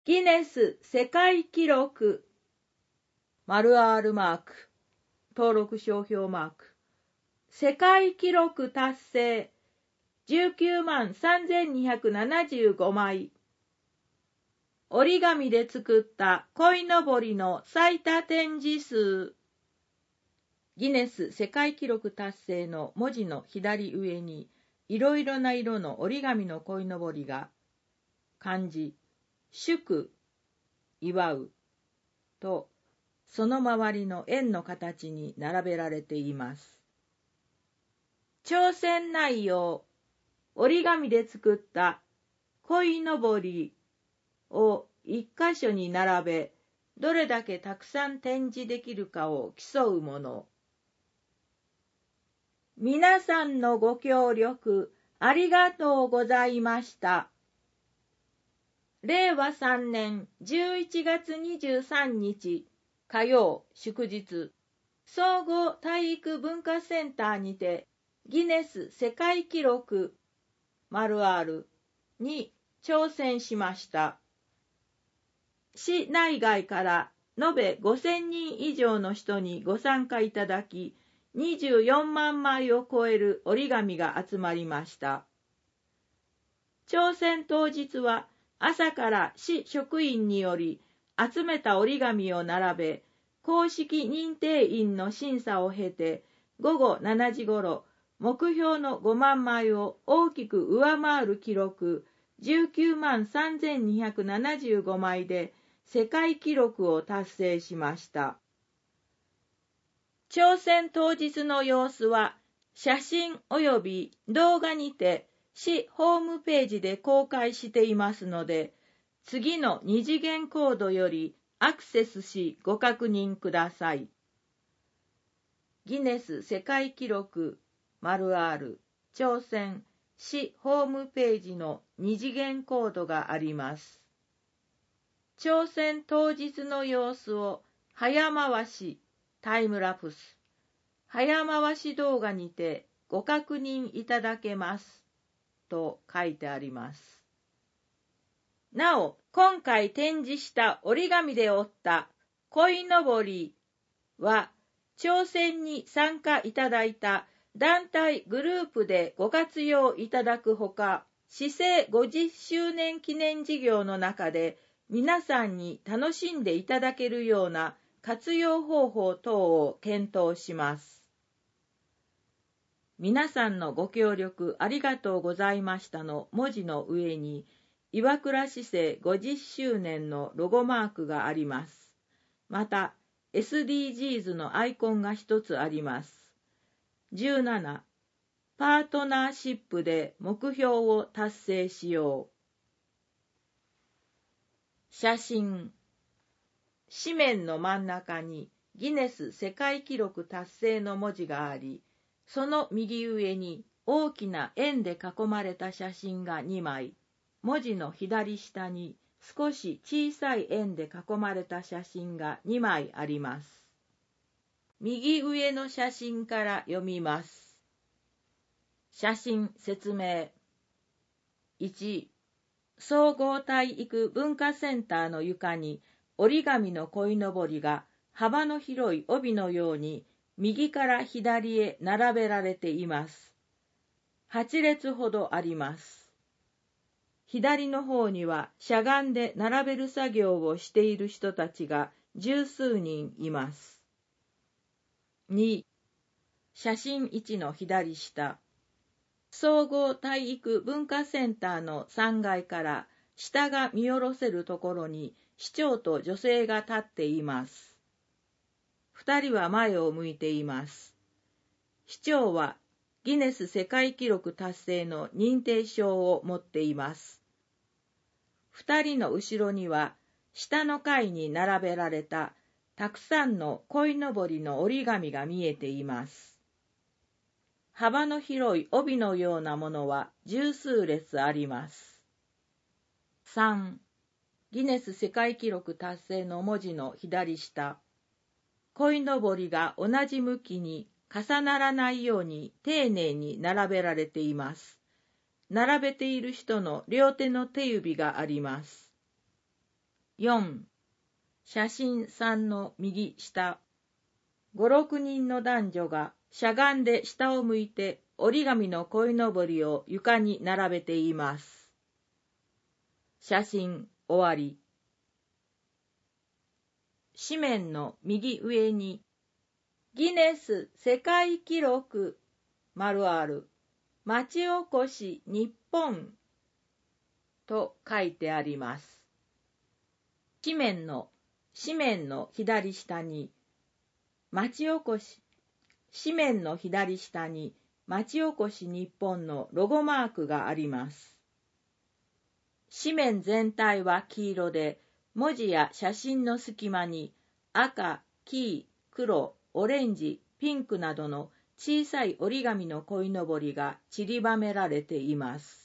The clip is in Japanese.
ギネス世界記録丸 R マーク登録商標マーク世界記録達成19万3275枚折り紙で作った鯉のぼりの最多展示数ギネス世界記録達成の文字の左上にいろいろな色の折り紙の鯉のぼりが漢字祝祝うとその周りの円の形に並べられています。挑戦内容折り紙で作った鯉のぼりを一箇所に並べどれだけたくさん展示できるかを競うもの。皆さんのご協力ありがとうございました。令和3年11月23日火曜祝日総合体育文化センターにてギネス世界記録丸 R に挑戦しました。市内外から延べ5000人以上の人にご参加いただき、24万枚を超える折り紙が集まりました。挑戦当日は朝から市職員により集めた折り紙を並べ、公式認定員の審査を経て、午後7時ごろ、目標の5万枚を大きく上回る記録19万3275枚で世界記録を達成しました。挑戦当日の様子は写真及び動画にて市ホームページで公開していますので、次の二次元コードよりアクセスしご確認ください。ギネス世界記録丸 R 挑戦市ホームページの二次元コードがあります。挑戦当日の様子を早回しタイムラプス早回し動画にてご確認いただけますと書いてあります。なお、今回展示した折り紙で折った鯉のぼりは挑戦に参加いただいた団体グループでご活用いただくほか、市政50周年記念事業の中で皆さんに楽しんでいただけるような活用方法等を検討します。皆さんのご協力ありがとうございましたの文字の上に、岩倉市政50周年のロゴマークがあります。また、SDGs のアイコンが一つあります。17、パートナーシップで目標を達成しよう。写真。紙面の真ん中にギネス世界記録達成の文字があり、その右上に大きな円で囲まれた写真が2枚、文字の左下に少し小さい円で囲まれた写真が2枚あります。右上の写真から読みます。写真説明。1、総合体育文化センターの床に折り紙の鯉のぼりが幅の広い帯のように右から左へ並べられています。8列ほどあります。左の方にはしゃがんで並べる作業をしている人たちが十数人います。2、写真1の左下。総合体育文化センターの3階から下が見下ろせるところに市長と女性が立っています。2人は前を向いています。市長はギネス世界記録達成の認定証を持っています。2人の後ろには下の階に並べられたたくさんの鯉のぼりの折り紙が見えています。幅の広い帯のようなものは十数列あります。3. ギネス世界記録達成の文字の左下。鯉のぼりが同じ向きに重ならないように丁寧に並べられています。並べている人の両手の手指があります。 4、写真3の右下。5、6人の男女がしゃがんで下を向いて折り紙の鯉のぼりを床に並べています。写真終わり。紙面の右上にギネス世界記録○○町おこし日本と書いてあります。紙面の左下に町おこし、紙面の左下に町おこし日本のロゴマークがあります。紙面全体は黄色で、文字や写真の隙間に赤、黄、黒、オレンジ、ピンクなどの小さい折り紙の鯉のぼりが散りばめられています。